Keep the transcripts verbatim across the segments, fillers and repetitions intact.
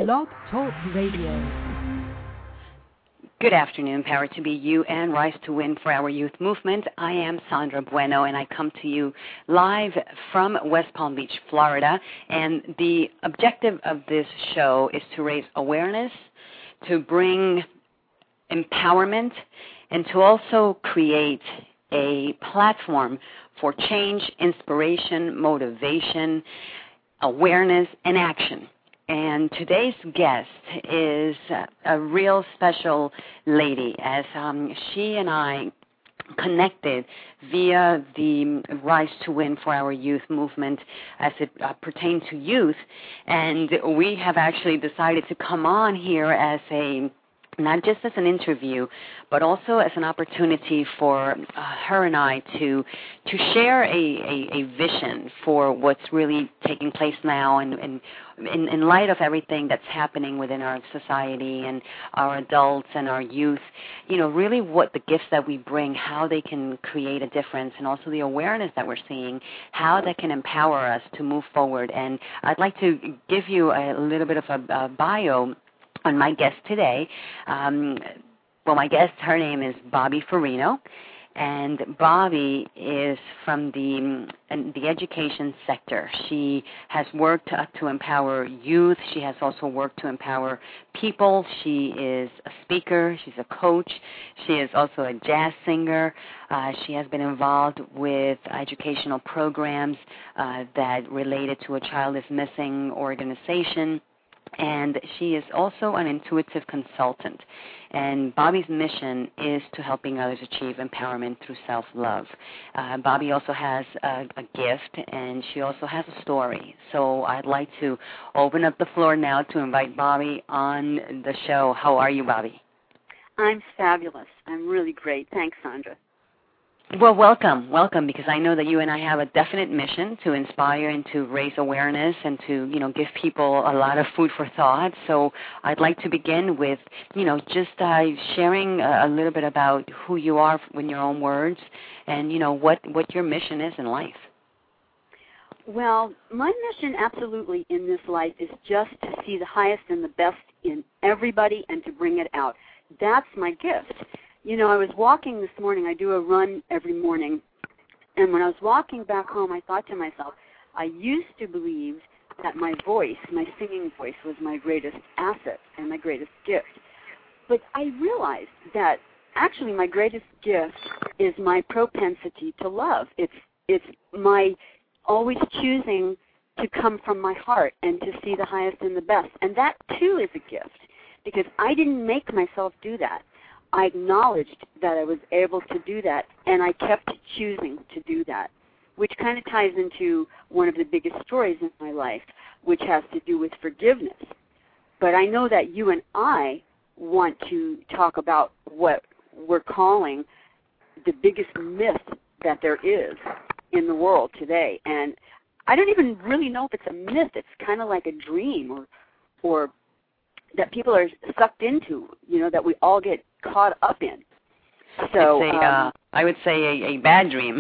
Blog Talk Radio. Good afternoon, Power to be You and Rise to Win for our youth movement. I am Sandra Bueno, and I come to you live from West Palm Beach, Florida. And the objective of this show is to raise awareness, to bring empowerment, and to also create a platform for change, inspiration, motivation, awareness, and action. And today's guest is a real special lady, as um, she and I connected via the Rise to Win for Our Youth movement as it uh, pertains to youth. And we have actually decided to come on here as a not just as an interview, but also as an opportunity for uh, her and I to to share a, a, a vision for what's really taking place now, and, and in, in light of everything that's happening within our society and our adults and our youth, you know, really what the gifts that we bring, how they can create a difference, and also the awareness that we're seeing, how that can empower us to move forward. And I'd like to give you a little bit of a, a bio on my guest today. Um, well, my guest, her name is Bobby Farino, and Bobby is from the the education sector. She has worked to, to empower youth. She has also worked to empower people. She is a speaker. She's a coach. She is also a jazz singer. Uh, she has been involved with educational programs uh, that related to a Child is Missing organization. And she is also an intuitive consultant. And Bobby's mission is to helping others achieve empowerment through self-love. Uh, Bobby also has a, a gift, and she also has a story. So I'd like to open up the floor now to invite Bobby on the show. How are you, Bobby? I'm fabulous. I'm really great. Thanks, Sandra. Well, welcome, welcome, because I know that you and I have a definite mission to inspire and to raise awareness and to, you know, give people a lot of food for thought. So I'd like to begin with, you know, just uh, sharing a, a little bit about who you are in your own words and, you know, what, what your mission is in life. Well, my mission absolutely in this life is just to see the highest and the best in everybody and to bring it out. That's my gift. You know, I was walking this morning. I do a run every morning. And when I was walking back home, I thought to myself, I used to believe that my voice, my singing voice, was my greatest asset and my greatest gift. But I realized that actually my greatest gift is my propensity to love. It's, it's my always choosing to come from my heart and to see the highest and the best. And that, too, is a gift because I didn't make myself do that. I acknowledged that I was able to do that, and I kept choosing to do that, which kind of ties into one of the biggest stories in my life, which has to do with forgiveness. But I know that you and I want to talk about what we're calling the biggest myth that there is in the world today. And I don't even really know if it's a myth. It's kind of like a dream or or that people are sucked into, you know, that we all get caught up in. So it's a, um, uh, I would say a, a bad dream.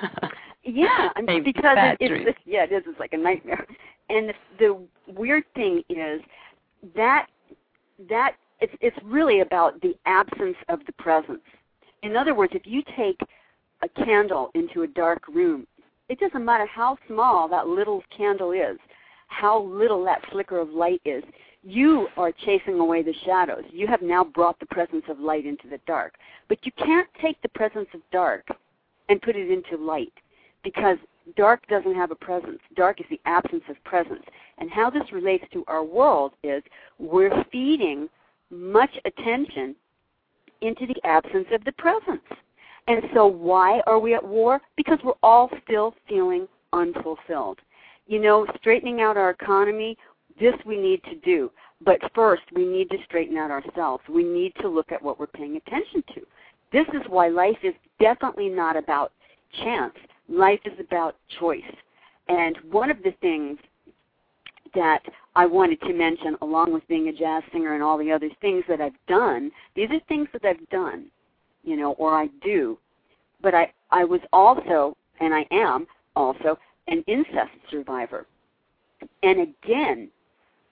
yeah, a because bad it, dream. it's yeah, it is. It's like a nightmare. And the, the weird thing is that that it's it's really about the absence of the presence. In other words, if you take a candle into a dark room, it doesn't matter how small that little candle is, how little that flicker of light is. You are chasing away the shadows. You have now brought the presence of light into the dark. But you can't take the presence of dark and put it into light because dark doesn't have a presence. Dark is the absence of presence. And how this relates to our world is we're feeding much attention into the absence of the presence. And so why are we at war? Because we're all still feeling unfulfilled. You know, straightening out our economy, this we need to do. But first, we need to straighten out ourselves. We need to look at what we're paying attention to. This is why life is definitely not about chance. Life is about choice. And one of the things that I wanted to mention, along with being a jazz singer and all the other things that I've done, these are things that I've done, you know, or I do. But I, I was also, and I am also, an incest survivor. And again,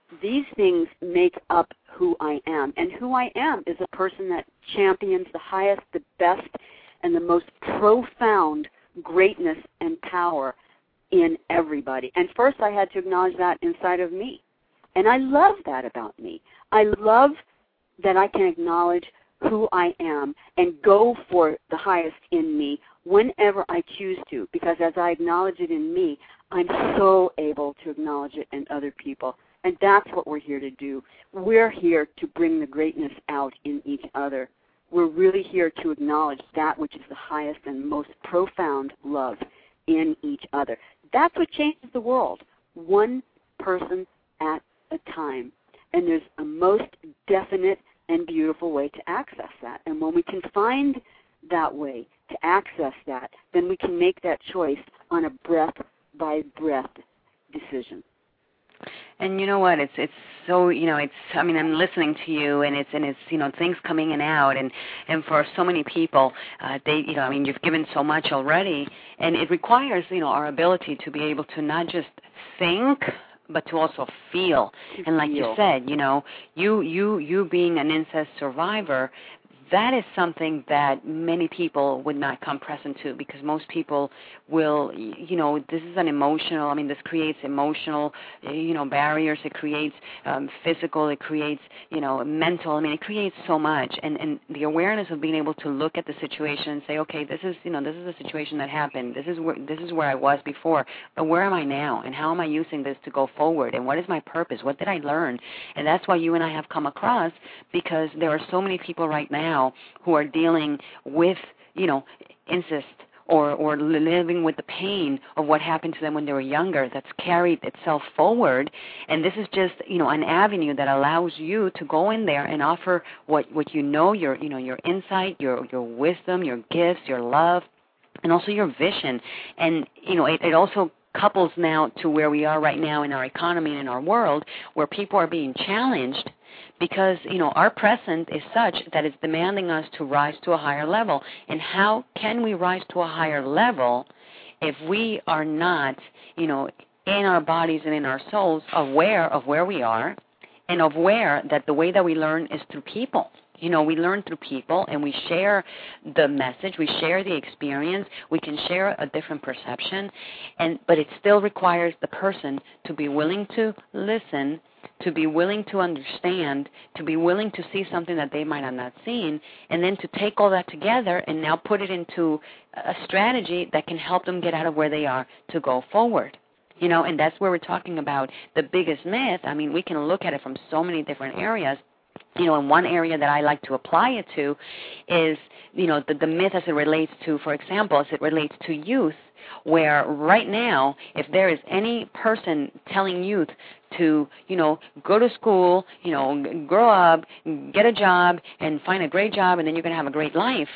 these things make up who I am. And who I am is a person that champions the highest, the best, and the most profound greatness and power in everybody. And first I had to acknowledge that inside of me. And I love that about me. I love that I can acknowledge who I am and go for the highest in me whenever I choose to, because as I acknowledge it in me, I'm so able to acknowledge it in other people. And that's what we're here to do. We're here to bring the greatness out in each other. We're really here to acknowledge that which is the highest and most profound love in each other. That's what changes the world, one person at a time. And there's a most definite and beautiful way to access that. And when we can find that way to access that, then we can make that choice on a breath-by-breath decision. And you know what? It's it's so you know it's. I mean, I'm listening to you, and it's and it's you know things coming in and out, and and for so many people, uh, they you know I mean you've given so much already, and it requires you know our ability to be able to not just think, but to also feel. And like you said, you know, you you you being an incest survivor, that is something that many people would not come present to, because most people will, you know, this is an emotional, I mean, this creates emotional, you know, barriers. It creates um, physical. It creates, you know, mental. I mean, it creates so much. And, and the awareness of being able to look at the situation and say, okay, this is, you know, this is a situation that happened. This is where, this is where I was before. But where am I now? And how am I using this to go forward? And what is my purpose? What did I learn? And that's why you and I have come across, because there are so many people right now who are dealing with, you know, incest or, or living with the pain of what happened to them when they were younger, that's carried itself forward. And this is just, you know, an avenue that allows you to go in there and offer what, what you know, your, you know, your insight, your, your wisdom, your gifts, your love, and also your vision. And, you know, it, it also couples now to where we are right now in our economy and in our world, where people are being challenged because, you know, our present is such that it's demanding us to rise to a higher level. And how can we rise to a higher level if we are not, you know, in our bodies and in our souls aware of where we are and aware that the way that we learn is through people? You know, we learn through people, and we share the message, we share the experience, we can share a different perception, and but it still requires the person to be willing to listen, to be willing to understand, to be willing to see something that they might have not seen, and then to take all that together and now put it into a strategy that can help them get out of where they are to go forward. You know, and that's where we're talking about the biggest myth. I mean, we can look at it from so many different areas. You know, and one area that I like to apply it to is, you know, the, the myth as it relates to, for example, as it relates to youth, where right now, if there is any person telling youth to, you know, go to school, you know, grow up, get a job, and find a great job, and then you're going to have a great life,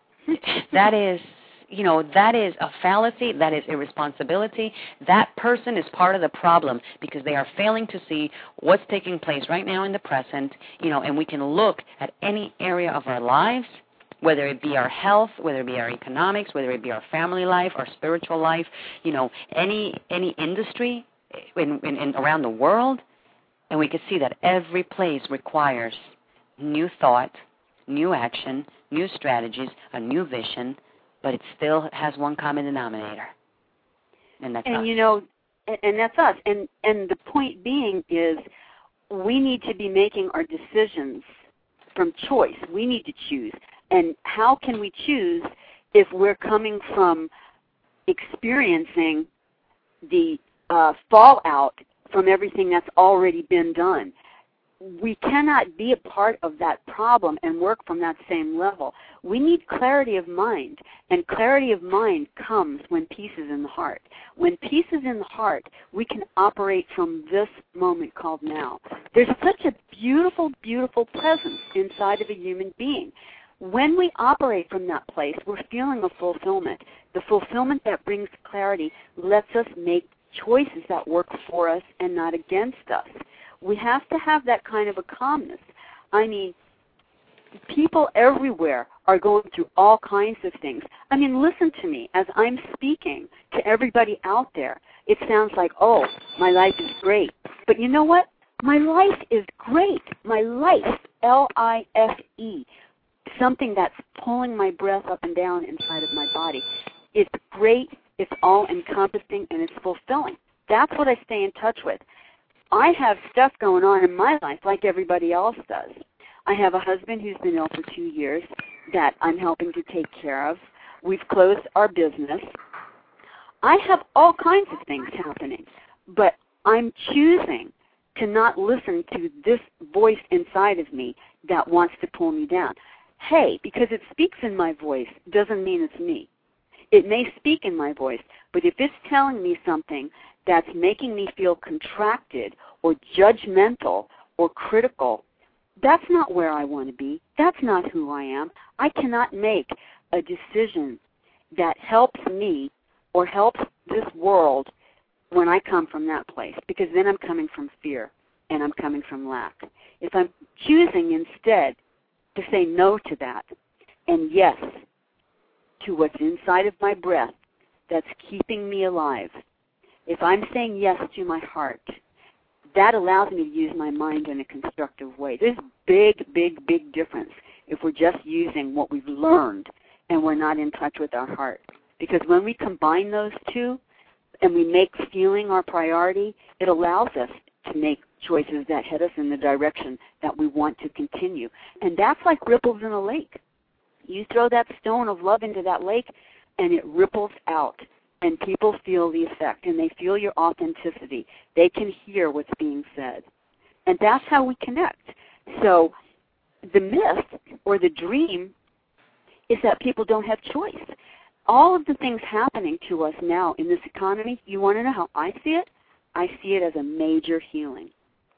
that is... You know, that is a fallacy. That is irresponsibility. That person is part of the problem because they are failing to see what's taking place right now in the present, you know, and we can look at any area of our lives, whether it be our health, whether it be our economics, whether it be our family life, our spiritual life, you know, any any industry in, in, in around the world, and we can see that every place requires new thought, new action, new strategies, a new vision, but it still has one common denominator, and that's and us. you know, and, and that's us. And and the point being is, we need to be making our decisions from choice. We need to choose. And how can we choose if we're coming from experiencing the uh, fallout from everything that's already been done? We cannot be a part of that problem and work from that same level. We need clarity of mind, and clarity of mind comes when peace is in the heart. When peace is in the heart, we can operate from this moment called now. There's such a beautiful, beautiful presence inside of a human being. When we operate from that place, we're feeling a fulfillment. The fulfillment that brings clarity lets us make choices that work for us and not against us. We have to have that kind of a calmness. I mean, people everywhere are going through all kinds of things. I mean, listen to me. As I'm speaking to everybody out there, it sounds like, oh, my life is great. But you know what? My life is great. My life, L I F E, something that's pulling my breath up and down inside of my body. It's great, it's all-encompassing, and it's fulfilling. That's what I stay in touch with. I have stuff going on in my life like everybody else does. I have a husband who's been ill for two years that I'm helping to take care of. We've closed our business. I have all kinds of things happening, but I'm choosing to not listen to this voice inside of me that wants to pull me down. Hey, because it speaks in my voice doesn't mean it's me. It may speak in my voice, but if it's telling me something that's making me feel contracted or judgmental or critical, that's not where I want to be. That's not who I am. I cannot make a decision that helps me or helps this world when I come from that place, because then I'm coming from fear and I'm coming from lack. If I'm choosing instead to say no to that and yes to what's inside of my breath that's keeping me alive, if I'm saying yes to my heart, that allows me to use my mind in a constructive way. There's a big, big, big difference if we're just using what we've learned and we're not in touch with our heart. Because when we combine those two and we make feeling our priority, it allows us to make choices that head us in the direction that we want to continue. And that's like ripples in a lake. You throw that stone of love into that lake and it ripples out. And people feel the effect, and they feel your authenticity. They can hear what's being said. And that's how we connect. So the myth or the dream is that people don't have choice. All of the things happening to us now in this economy, you want to know how I see it? I see it as a major healing.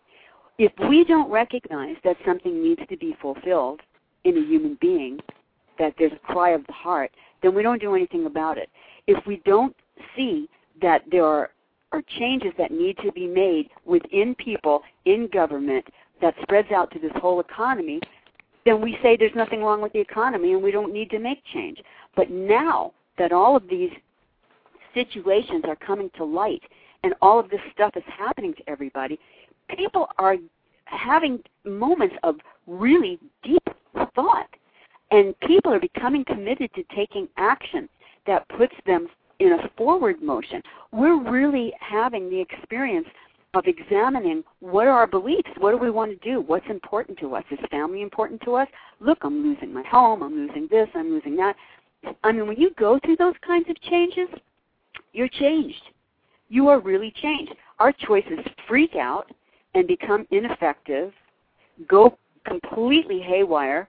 If we don't recognize that something needs to be fulfilled in a human being, that there's a cry of the heart, then we don't do anything about it. If we don't see that there are, are changes that need to be made within people, in government, that spreads out to this whole economy, then we say there's nothing wrong with the economy and we don't need to make change. But now that all of these situations are coming to light and all of this stuff is happening to everybody, people are having moments of really deep thought. And people are becoming committed to taking action that puts them in a forward motion. We're really having the experience of examining what are our beliefs, what do we want to do, what's important to us. Is family important to us? Look, I'm losing my home, I'm losing this, I'm losing that. I mean, when you go through those kinds of changes, you're changed. You are really changed. Our choices freak out and become ineffective, go completely haywire,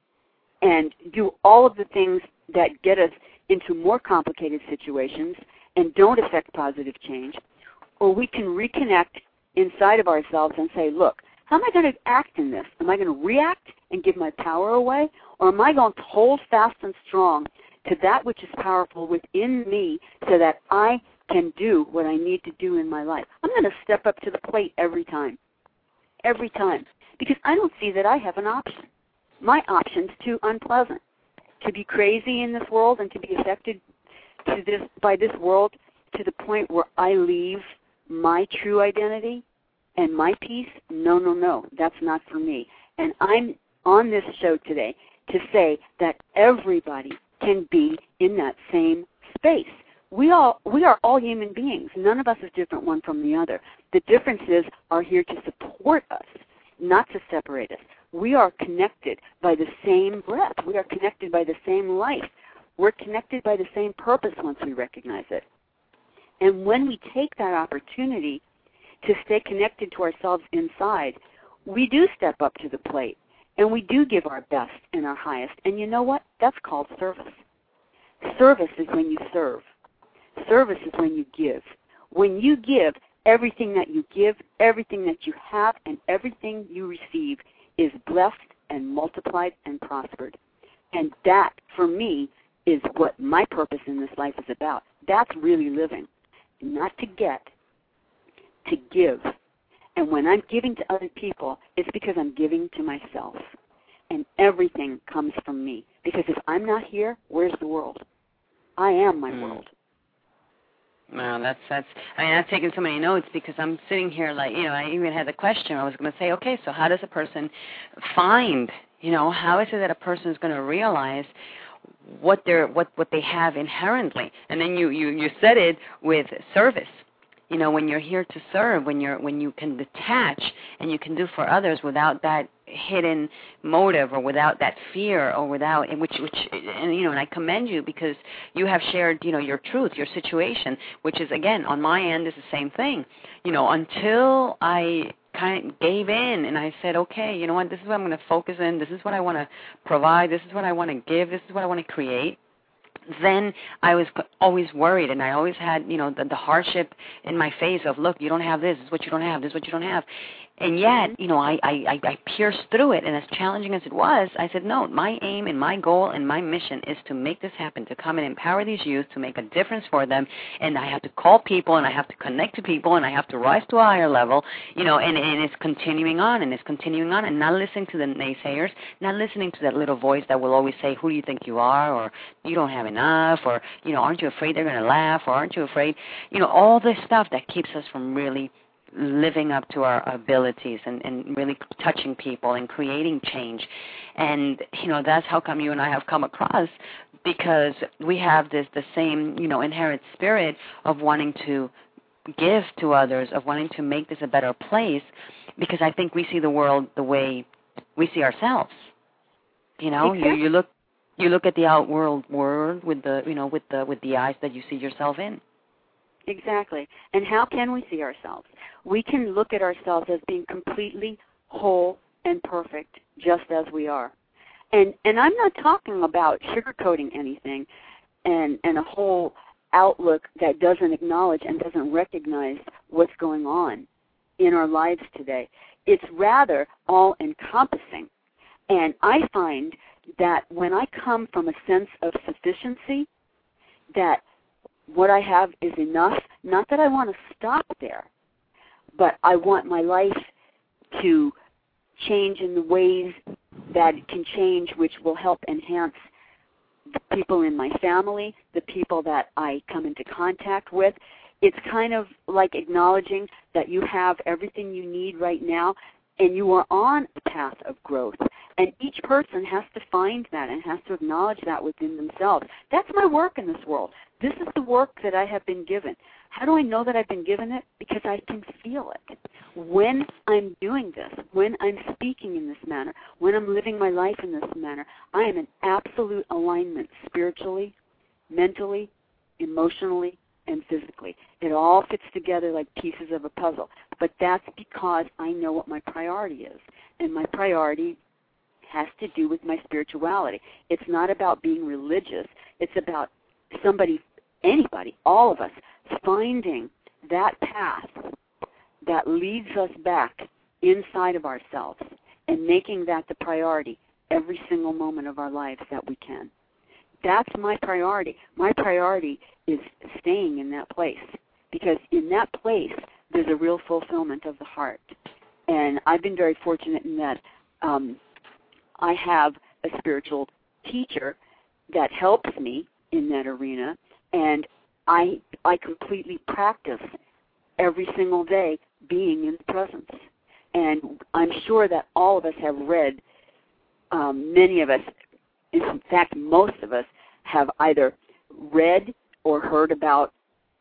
and do all of the things that get us into more complicated situations and don't affect positive change. Or we can reconnect inside of ourselves and say, look, how am I going to act in this? Am I going to react and give my power away? Or am I going to hold fast and strong to that which is powerful within me so that I can do what I need to do in my life? I'm going to step up to the plate every time. Every time. Because I don't see that I have an option. My option's too unpleasant. To be crazy in this world and to be affected to this by this world to the point where I leave my true identity and my peace, no, no, no, that's not for me. And I'm on this show today to say that everybody can be in that same space. We all we are all human beings. None of us is different one from the other. The differences are here to support us, not to separate us. We are connected by the same breath. We are connected by the same life. We're connected by the same purpose once we recognize it. And when we take that opportunity to stay connected to ourselves inside, we do step up to the plate, and we do give our best and our highest. And you know what? That's called service. Service is when you serve. Service is when you give. When you give, everything that you give, everything that you have, and everything you receive is blessed and multiplied and prospered. And that, for me, is what my purpose in this life is about. That's really living. Not to get, to give. And when I'm giving to other people, it's because I'm giving to myself. And everything comes from me. Because if I'm not here, where's the world? I am my mm. world. Wow, that's that's. I mean, I've taken so many notes because I'm sitting here like, you know, I even had the question. I was going to say, okay, so how does a person find, you know, how is it that a person is going to realize what they're what what they have inherently? And then you you you said it with service. You know, when you're here to serve, when you're when you can detach and you can do for others without that hidden motive or without that fear or without which which and you know, and I commend you because you have shared, you know, your truth, your situation, which is again on my end is the same thing. You know, until I kind of gave in and I said, okay, you know what, this is what I'm going to focus in. This is what I want to provide. This is what I want to give. This is what I want to create. Then I was always worried, and I always had, you know, the, the hardship in my face of, look, you don't have this, this is what you don't have, this is what you don't have. And yet, you know, I, I, I pierced through it, and as challenging as it was, I said, no, my aim and my goal and my mission is to make this happen, to come and empower these youth, to make a difference for them, and I have to call people, and I have to connect to people, and I have to rise to a higher level, you know, and, and it's continuing on, and it's continuing on, and not listening to the naysayers, not listening to that little voice that will always say, who do you think you are, or you don't have enough, or, you know, aren't you afraid they're going to laugh, or aren't you afraid, you know, all this stuff that keeps us from really living up to our abilities and, and really touching people and creating change. And, you know, that's how come you and I have come across, because we have this the same, you know, inherent spirit of wanting to give to others, of wanting to make this a better place, because I think we see the world the way we see ourselves. You know, exactly. you, you look you look at the outworld world with the, you know, with the with the eyes that you see yourself in. Exactly. And how can we see ourselves? We can look at ourselves as being completely whole and perfect, just as we are. And and I'm not talking about sugarcoating anything and, and a whole outlook that doesn't acknowledge and doesn't recognize what's going on in our lives today. It's rather all-encompassing. And I find that when I come from a sense of sufficiency, that what I have is enough, not that I want to stop there, but I want my life to change in the ways that it can change, which will help enhance the people in my family, the people that I come into contact with. It's kind of like acknowledging that you have everything you need right now, and you are on a path of growth. And each person has to find that and has to acknowledge that within themselves. That's my work in this world. This is the work that I have been given. How do I know that I've been given it? Because I can feel it. When I'm doing this, when I'm speaking in this manner, when I'm living my life in this manner, I am in absolute alignment spiritually, mentally, emotionally, and physically. It all fits together like pieces of a puzzle. But that's because I know what my priority is. And my priority has to do with my spirituality. It's not about being religious. It's about somebody, anybody, all of us, finding that path that leads us back inside of ourselves and making that the priority every single moment of our lives that we can. That's my priority. My priority is staying in that place, because in that place there's a real fulfillment of the heart. And I've been very fortunate in that um, I have a spiritual teacher that helps me in that arena, and I I completely practice every single day being in the presence. And I'm sure that all of us have read, um, many of us, in fact most of us, have either read or heard about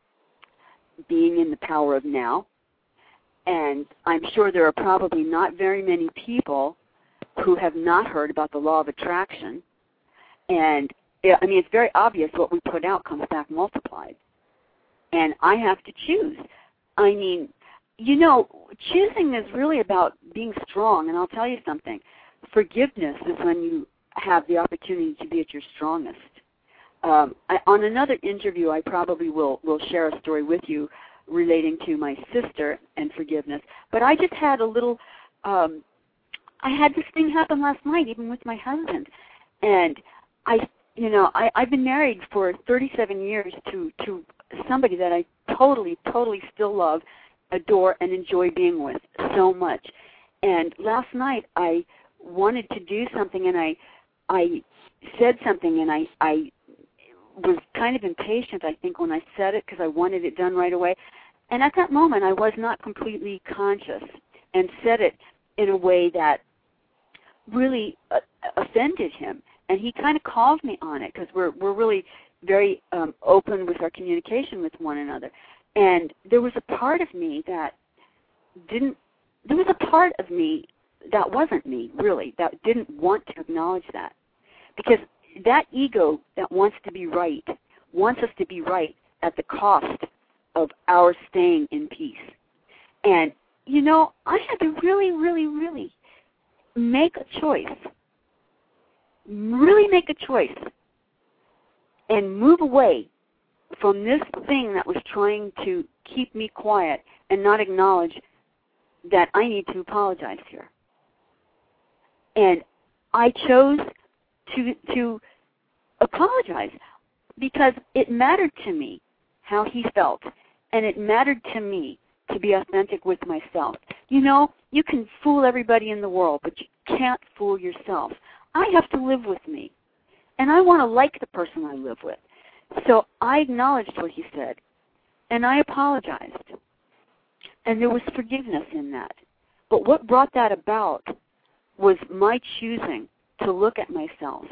being in the power of now. And I'm sure there are probably not very many people who have not heard about the law of attraction. And I mean, it's very obvious what we put out comes back multiplied. And I have to choose. I mean, you know, choosing is really about being strong. And I'll tell you something. Forgiveness is when you have the opportunity to be at your strongest. Um, I, on another interview, I probably will, will share a story with you relating to my sister and forgiveness. But I just had a little, um, I had this thing happen last night, even with my husband. And I, you know, I, I've been married for thirty-seven years to, to somebody that I totally, totally still love, adore, and enjoy being with so much. And last night I wanted to do something, and I, I said something, and I, I was kind of impatient, I think, when I said it because I wanted it done right away. And at that moment, I was not completely conscious and said it in a way that really uh, offended him. And he kind of called me on it because we're we're really very um, open with our communication with one another. And there was a part of me that didn't, there was a part of me that wasn't me, really, that didn't want to acknowledge that. Because that ego that wants to be right wants us to be right at the cost of our staying in peace. And, you know, I had to really, really, really make a choice. Really make a choice and move away from this thing that was trying to keep me quiet and not acknowledge that I need to apologize here. And I chose to to apologize because it mattered to me how he felt, and it mattered to me to be authentic with myself. You know, you can fool everybody in the world, but you can't fool yourself. I have to live with me, and I want to like the person I live with. So I acknowledged what he said, and I apologized. And there was forgiveness in that. But what brought that about was my choosing to look at myself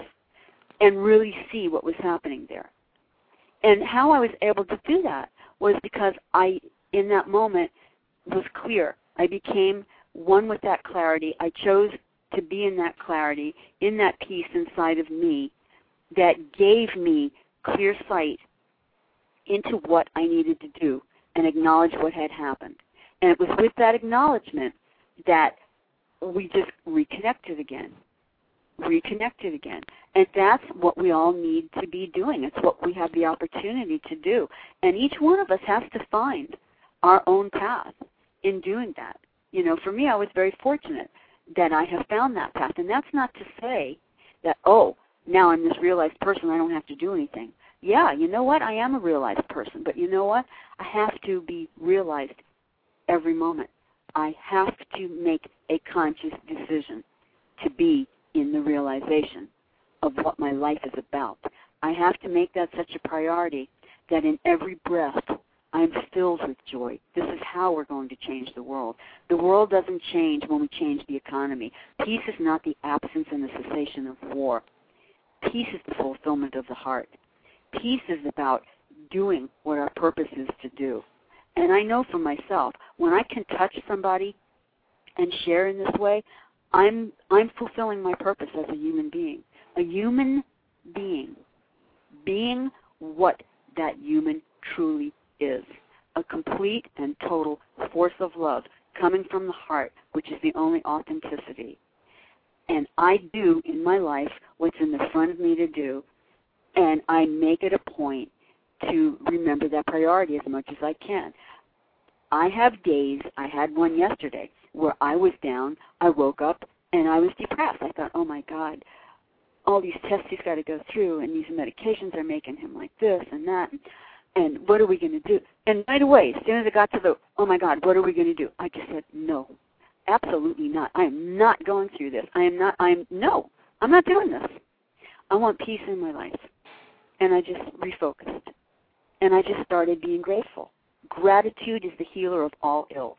and really see what was happening there. And how I was able to do that was because I, in that moment, was clear. I became one with that clarity. I chose to be in that clarity, in that peace inside of me that gave me clear sight into what I needed to do and acknowledge what had happened. And it was with that acknowledgement that we just reconnected again, reconnected again. And that's what we all need to be doing. It's what we have the opportunity to do. And each one of us has to find our own path in doing that. You know, for me, I was very fortunate that I have found that path. And that's not to say that, oh, now I'm this realized person, I don't have to do anything. Yeah, you know what? I am a realized person. But you know what? I have to be realized every moment. I have to make a conscious decision to be in the realization of what my life is about. I have to make that such a priority that in every breath I'm filled with joy. This is how we're going to change the world. The world doesn't change when we change the economy. Peace is not the absence and the cessation of war. Peace is the fulfillment of the heart. Peace is about doing what our purpose is to do. And I know for myself, when I can touch somebody and share in this way, I'm I'm fulfilling my purpose as a human being. A human being, being what that human truly is. A complete and total force of love coming from the heart, which is the only authenticity. And I do in my life what's in the front of me to do, and I make it a point to remember that priority as much as I can. I have days, I had one yesterday, where I was down, I woke up, and I was depressed. I thought, oh my God, all these tests he's got to go through, and these medications are making him like this and that, and what are we going to do? And right away, as soon as I got to the, oh my God, what are we going to do? I just said, no, absolutely not. I am not going through this. I am not, I am, no, I'm not doing this. I want peace in my life. And I just refocused. And I just started being grateful. Gratitude is the healer of all ills.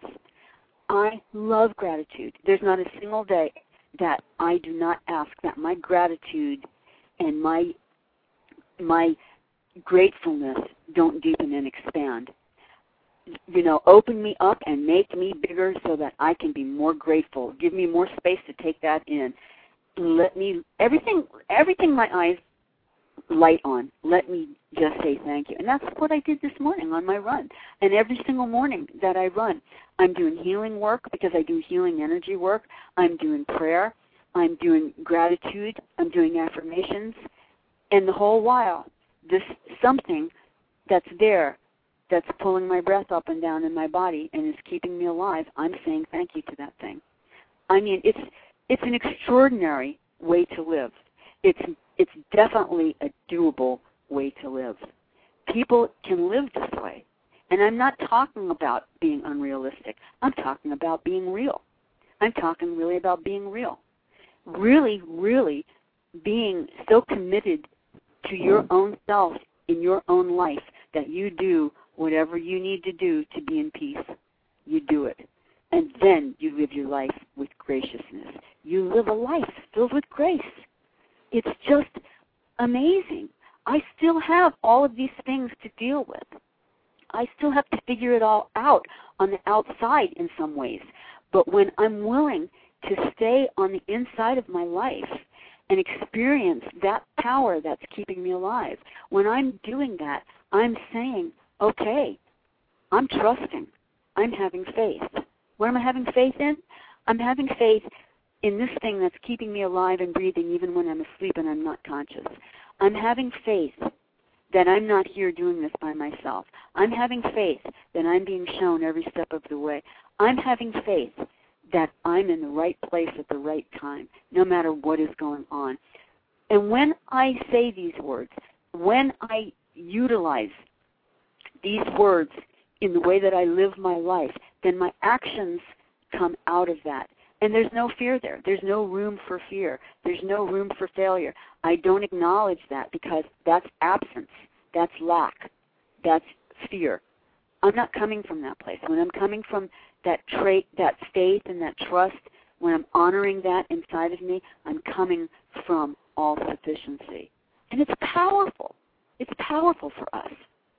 I love gratitude. There's not a single day that I do not ask that my gratitude and my my gratefulness don't deepen and expand. You know, open me up and make me bigger so that I can be more grateful. Give me more space to take that in. Let me, everything, everything my eyes light on, let me just say thank you. And that's what I did this morning on my run. And every single morning that I run, I'm doing healing work because I do healing energy work. I'm doing prayer. I'm doing gratitude. I'm doing affirmations. And the whole while, this something that's there that's pulling my breath up and down in my body and is keeping me alive, I'm saying thank you to that thing. I mean, it's it's an extraordinary way to live. It's it's definitely a doable way to live. People can live this way. And I'm not talking about being unrealistic. I'm talking about being real. I'm talking really about being real. Really, really being so committed to your own self in your own life that you do whatever you need to do to be in peace. You do it. And then you live your life with graciousness. You live a life filled with grace. It's just amazing. I still have all of these things to deal with. I still have to figure it all out on the outside in some ways. But when I'm willing to stay on the inside of my life and experience that power that's keeping me alive, when I'm doing that, I'm saying, okay, I'm trusting. I'm having faith. What am I having faith in? I'm having faith in this thing that's keeping me alive and breathing even when I'm asleep and I'm not conscious. I'm having faith that I'm not here doing this by myself. I'm having faith that I'm being shown every step of the way. I'm having faith that I'm in the right place at the right time, no matter what is going on. And when I say these words, when I utilize these words in the way that I live my life, then my actions come out of that. And there's no fear there. There's no room for fear. There's no room for failure. I don't acknowledge that because that's absence. That's lack. That's fear. I'm not coming from that place. When I'm coming from that trait, that faith and that trust, when I'm honoring that inside of me, I'm coming from all sufficiency. And it's powerful. It's powerful for us.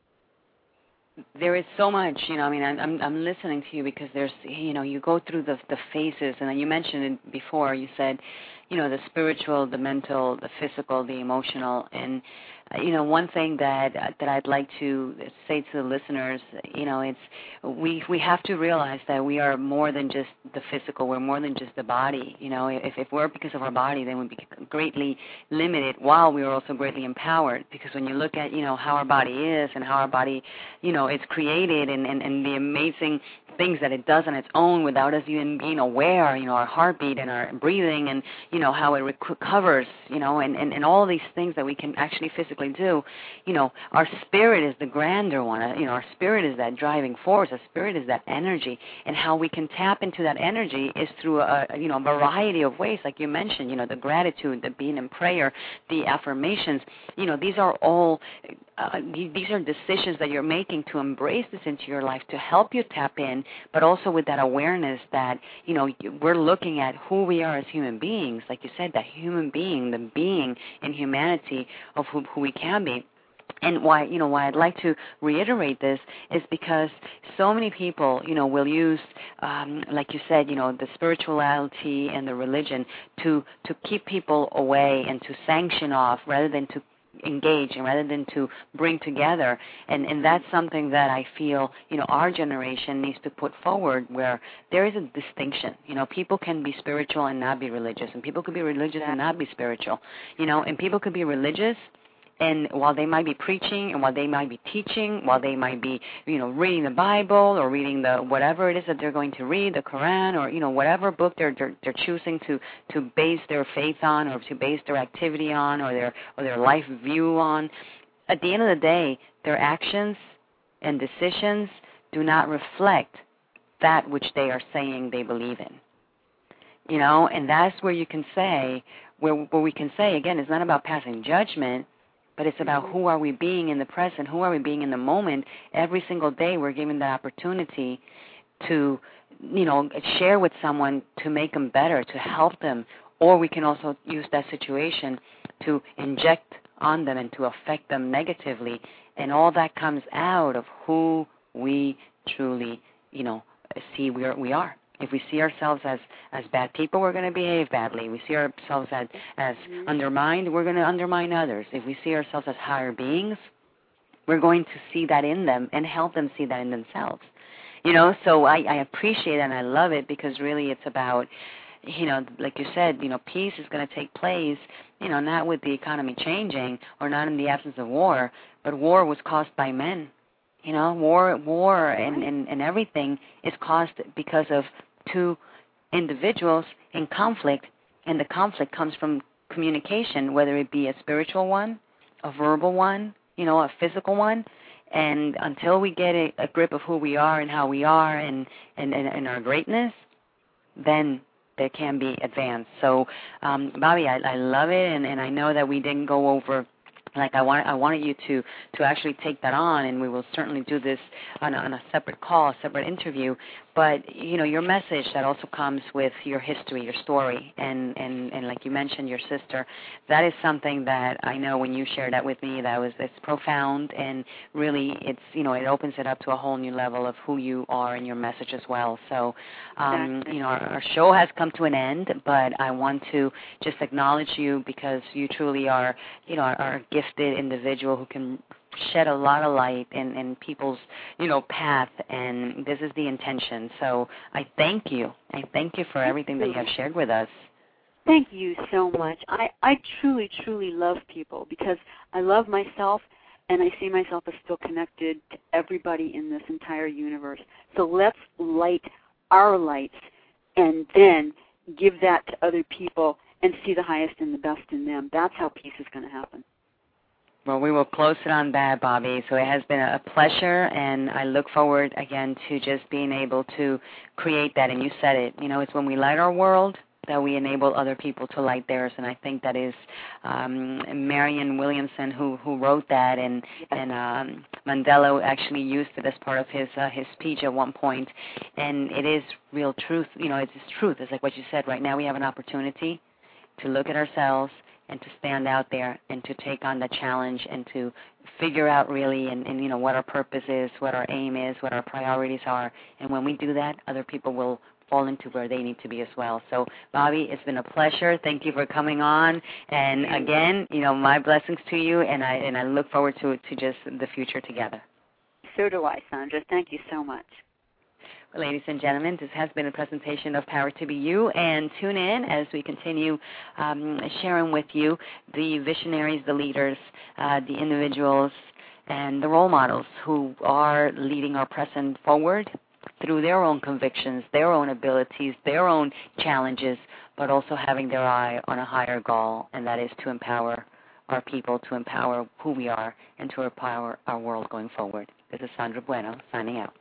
There is so much, you know, I mean, I'm I'm listening to you because there's, you know, you go through the the phases, and you mentioned it before. You said, you know, the spiritual, the mental, the physical, the emotional, and you know, one thing that that I'd like to say to the listeners, you know, it's we we have to realize that we are more than just the physical. We're more than just the body. You know, if if we're because of our body, then we'd be greatly limited, while we are also greatly empowered. Because when you look at, you know, how our body is and how our body, you know, it's created, and and, and the amazing things that it does on its own without us even being aware, you know, our heartbeat and our breathing, and you know how it recovers, you know, and and and all these things that we can actually physically do. You know, our spirit is the grander one. You know, our spirit is that driving force. Our spirit is that energy, and how we can tap into that energy is through a, you know, a variety of ways, like you mentioned. You know, the gratitude, the being in prayer, the affirmations. You know, these are all uh, these are decisions that you're making to embrace this into your life to help you tap in, but also with that awareness that, you know, we're looking at who we are as human beings, like you said, that human being, the being in humanity of who, who we can be. And why, you know, why I'd like to reiterate this is because so many people, you know, will use, um, like you said, you know, the spirituality and the religion to to keep people away and to sanction off rather than to engage and rather than to bring together. And, and that's something that I feel, you know, our generation needs to put forward, where there is a distinction. You know, people can be spiritual and not be religious, and people could be religious and not be spiritual, you know, and people could be religious, and while they might be preaching and while they might be teaching, while they might be, you know, reading the Bible or reading the whatever it is that they're going to read, the Quran, or, you know, whatever book they're they're, they're choosing to, to base their faith on, or to base their activity on, or their or their life view on, at the end of the day, their actions and decisions do not reflect that which they are saying they believe in. You know, and that's where you can say, where where we can say, again, it's not about passing judgment, but it's about who are we being in the present, who are we being in the moment. Every single day we're given that opportunity to, you know, share with someone to make them better, to help them, or we can also use that situation to inject on them and to affect them negatively, and all that comes out of who we truly, you know, see we are. We are. If we see ourselves as, as bad people, we're going to behave badly. We see ourselves as, as mm-hmm. undermined, we're going to undermine others. If we see ourselves as higher beings, we're going to see that in them and help them see that in themselves. You know, so I, I appreciate it and I love it, because really it's about, you know, like you said, you know, peace is going to take place, you know, not with the economy changing or not in the absence of war, but war was caused by men. You know, war, war and, and, and everything is caused because of two individuals in conflict, and the conflict comes from communication, whether it be a spiritual one, a verbal one, you know, a physical one. And until we get a, a grip of who we are and how we are and, and, and, and our greatness, then there can be advance. So, um, Bobby, I, I love it, and, and I know that we didn't go over Like I want, I wanted you to to actually take that on, and we will certainly do this on a, on a separate call, a separate interview. But you know, your message that also comes with your history, your story, and and and like you mentioned, your sister. That is something that I know when you shared that with me, that was it's profound, and really, it's you know, it opens it up to a whole new level of who you are and your message as well. So, um, Exactly. you know, our, our show has come to an end, but I want to just acknowledge you because you truly are, you know, are, are a gifted individual who can shed a lot of light in, in people's, you know, path, and this is the intention. So I thank you. I thank you for everything that you have shared with us. Thank you so much. I, I truly, truly love people because I love myself, and I see myself as still connected to everybody in this entire universe. So let's light our lights and then give that to other people and see the highest and the best in them. That's how peace is going to happen. Well, we will close it on that, Bobby. So it has been a pleasure, and I look forward, again, to just being able to create that. And you said it. You know, it's when we light our world that we enable other people to light theirs. And I think that is um, Marianne Williamson who, who wrote that, and, and um, Mandela actually used it as part of his uh, his speech at one point. And it is real truth. You know, it's truth. It's like what you said. Right now we have an opportunity to look at ourselves and to stand out there and to take on the challenge and to figure out really and, and, you know, what our purpose is, what our aim is, what our priorities are. And when we do that, other people will fall into where they need to be as well. So, Bobby, it's been a pleasure. Thank you for coming on. And again, you know, my blessings to you, and I and I look forward to to just the future together. So do I, Sandra. Thank you so much. Ladies and gentlemen, this has been a presentation of Power to Be You, and tune in as we continue um, sharing with you the visionaries, the leaders, uh, the individuals, and the role models who are leading our present forward through their own convictions, their own abilities, their own challenges, but also having their eye on a higher goal, and that is to empower our people, to empower who we are, and to empower our world going forward. This is Sandra Bueno, signing out.